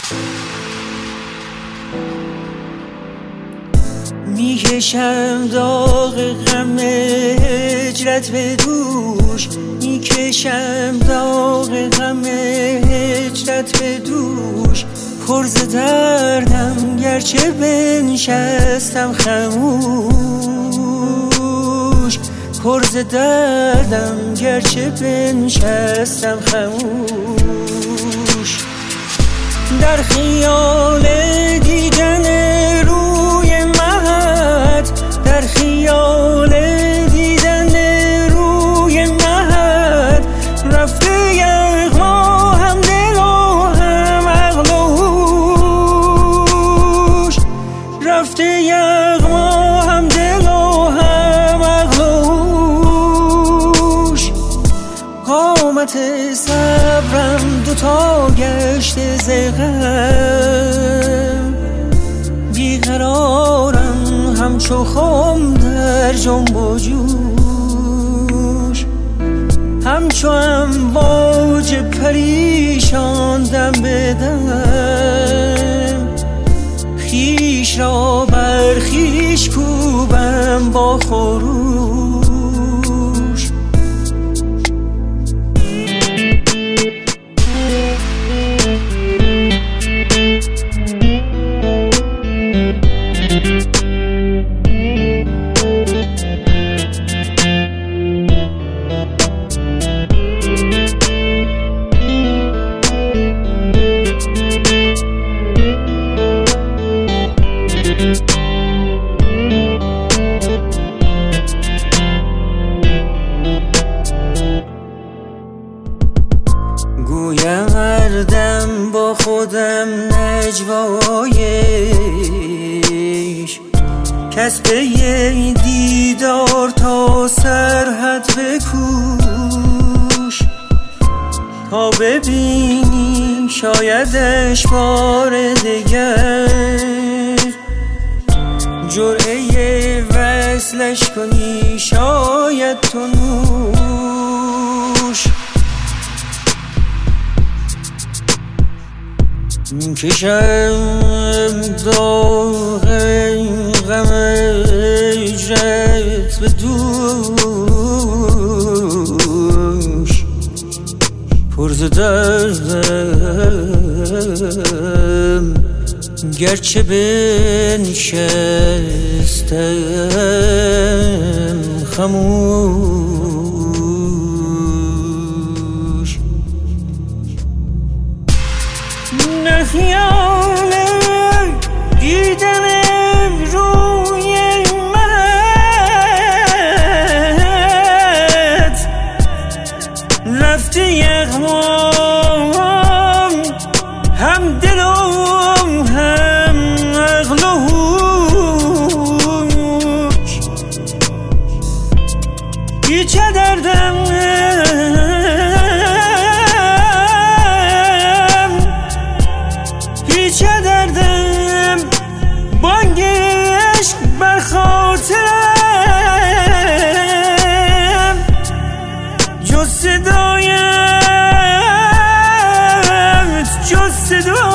میکشم داغ غم هجرت به دوش، میکشم داغ غم هجرت به دوش. پر ز دردم گرچه بنشستم خموش، پر ز دردم گرچه بنشستم خموش. در خیال دیدن روی مهت، در خیال دیدن روی مهت، رفته یغما هم دل و هم عقل و هوش، رفته یغما هم دل و هم عقل و هوش. قامت صبرم دوتا گشته ز غم، بیقرارم همچو خم در جنب و جوش، همچو امواج پریشان دم به دم. خویش را بر خویش کوبم با خروش. گویم هردم با خودم نجوایش، کس به دیدار تا سرحد بکوش. تا ببینی شایدش بار دگر، جرعه وصلش کنی شاید تو نوش. میکشم داغ غم هجرت به دوش، پر ز دردم گرچه بنشستم خموش. خیال دیدن روی مهت، رفته یغمام هم دل و هم عقل و هوش. بیچه دردم چه دردم، بانگ عشق بر خاطرم، جز صدایت جز صدایت